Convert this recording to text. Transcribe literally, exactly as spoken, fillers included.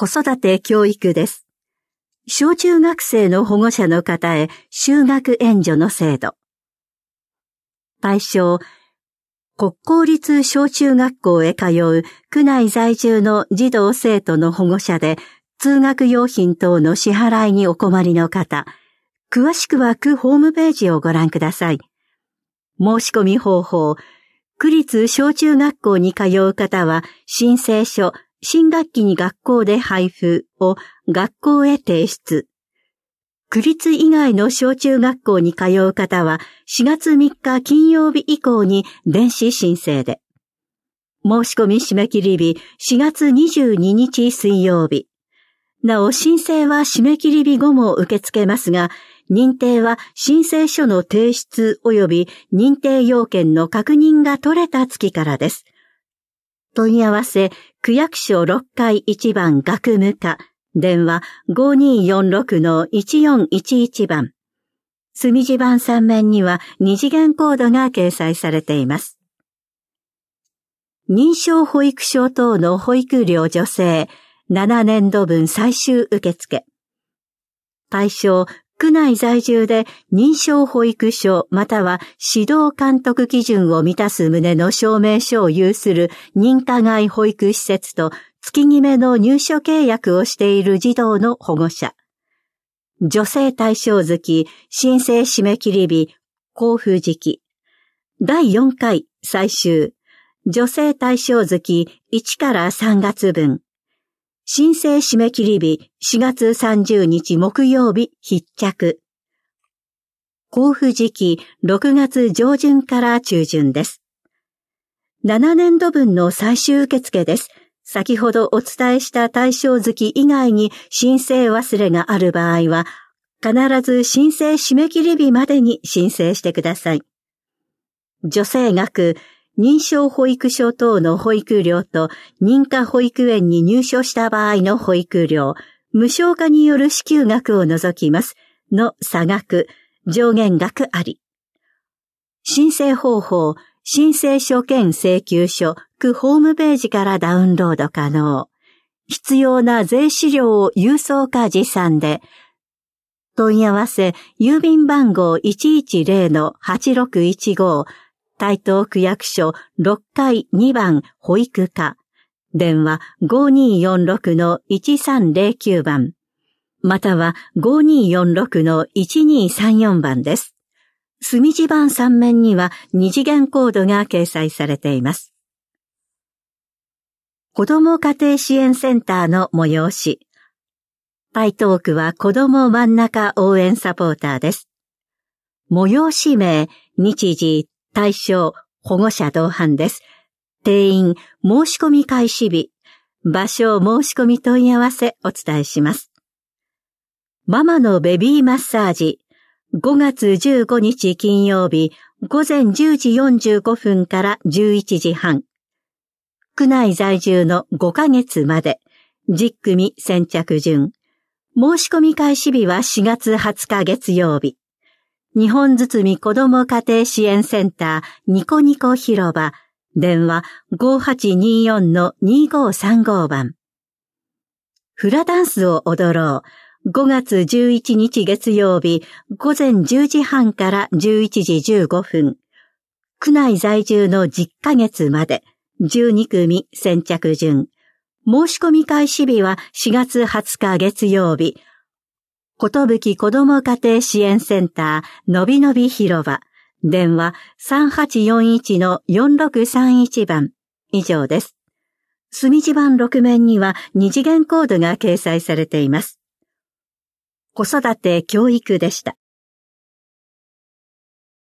育て教育です。小中学生の保護者の方へ就学援助の制度。対象、国公立小中学校へ通う区内在住の児童生徒の保護者で通学用品等の支払いにお困りの方、詳しくは区ホームページをご覧ください。申し込み方法、区立小中学校に通う方は申請書、新学期に学校で配布を学校へ提出。区立以外の小中学校に通う方はしがつみっか金曜日以降に電子申請で。申し込み締め切り日しがつにじゅうににち水曜日。なお申請は締め切り日後も受け付けますが、認定は申請書の提出及び認定要件の確認が取れた月からです。問い合わせ、区役所ろっかいいちばん学務課、電話 ごにーよんろくのいちよんいちいち 番。墨字版さん面には二次元コードが掲載されています。認証保育所等の保育料助成、ななねんどぶん最終受付。対象、区内在住で認証保育所または指導監督基準を満たす旨の証明書を有する認可外保育施設と月決めの入所契約をしている児童の保護者。助成対象月、申請締め切り日、交付時期。だいよんかい最終。助成対象月いちからさんがつぶん。申請締め切り日しがつさんじゅうにち木曜日必着。交付時期ろくがつじょうじゅんから中旬です。ななねんどぶんの最終受付です。先ほどお伝えした対象月以外に申請忘れがある場合は、必ず申請締め切り日までに申請してください。助成額、認証保育所等の保育料と認可保育園に入所した場合の保育料、無償化による支給額を除きますの差額、上限額あり。申請方法、申請書兼請求書、区ホームページからダウンロード可能。必要な税資料を郵送か持参で、問い合わせ、郵便番号 いちいちゼロのはちろくいちご、台東区役所ろっかいにばん保育課、電話 ごにーよんろくのいちさんゼロきゅう 番、または ごにーよんろくのいちにーさんよん 番です。墨字版さん面には二次元コードが掲載されています。子ども家庭支援センターの催し。台東区は子ども真ん中応援サポーターです。催し名、日時、対象、保護者同伴です。定員、申し込み開始日、場所、申し込み問い合わせお伝えします。ママのベビーマッサージ、ごがつじゅうごにち金曜日、ごぜんじゅうじよんじゅうごふんからじゅういちじはん。区内在住のごかげつまで、じゅっくみ先着順。申し込み開始日はしがつはつか月曜日。日本堤子ども家庭支援センターニコニコ広場、電話 ごはちにーよんのにごさんご 番。フラダンスを踊ろう。ごがつじゅういちにち月曜日、ごぜんじゅうじはんからじゅういちじじゅうごふん。区内在住のじゅっかげつまで、じゅうにくみ先着順。申し込み開始日はしがつはつか月曜日。ことぶき子ども家庭支援センターのびのび広場、電話 さんはちよんいちのよんろくさんいち 番。以上です。墨字版ろく面には二次元コードが掲載されています。子育て教育でした。